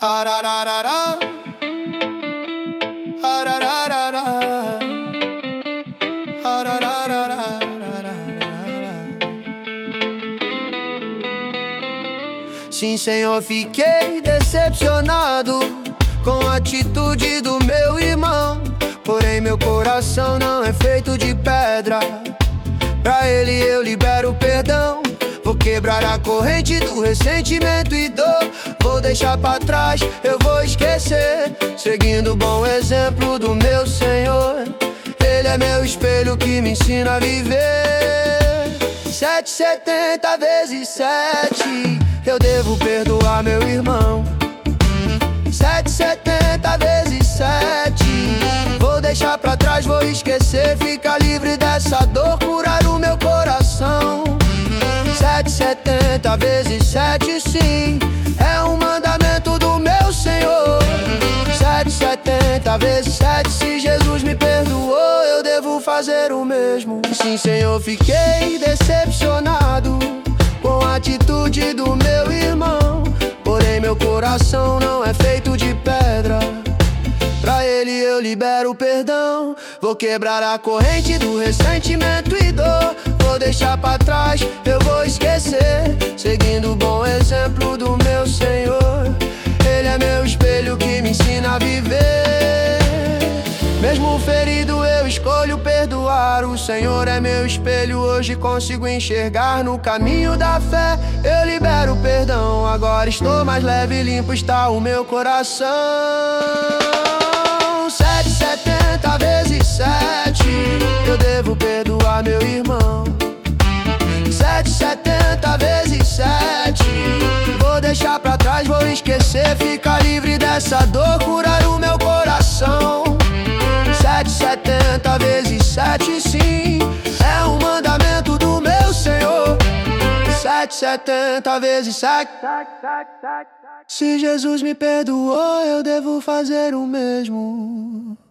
Arararara, arararara, arararara. Sim, Senhor, fiquei decepcionado com a atitude do meu irmão. Porém meu coração não é feito de pedra. Pra ele eu libero perdão. Vou quebrar a corrente do ressentimento e dor. Vou deixar pra trás, eu vou esquecer, seguindo o bom exemplo do meu Senhor. Ele é meu espelho que me ensina a viver. 770 vezes 7 eu devo perdoar meu irmão. 770 vezes 7 vou deixar pra trás, vou esquecer, ficar livre dessa dor, curar o meu coração. 770 vezes 7 sim, é um mandamento do meu Senhor. 770 vezes 7, se Jesus me perdoou, eu devo fazer o mesmo. Sim, Senhor, fiquei decepcionado com a atitude do meu irmão. Porém meu coração não é feito de pedra. Pra ele eu libero perdão. Vou quebrar a corrente do ressentimento e dor. Vou deixar pra trás, eu vou esquecer, seguindo o bom exemplo do meu Senhor. Ele é meu espelho que me ensina a viver. Mesmo ferido eu escolho perdoar. O Senhor é meu espelho, hoje consigo enxergar no caminho da fé. Eu libero perdão, agora estou mais leve e limpo está o meu coração. 770 vezes 7 eu devo perdoar meu irmão. 770 vezes 7 vou deixar pra trás, vou esquecer, ficar livre dessa dor, curar o meu coração. 770 vezes 7 sim, é um mandamento do meu Senhor. 770 vezes 7, se Jesus me perdoou, eu devo fazer o mesmo.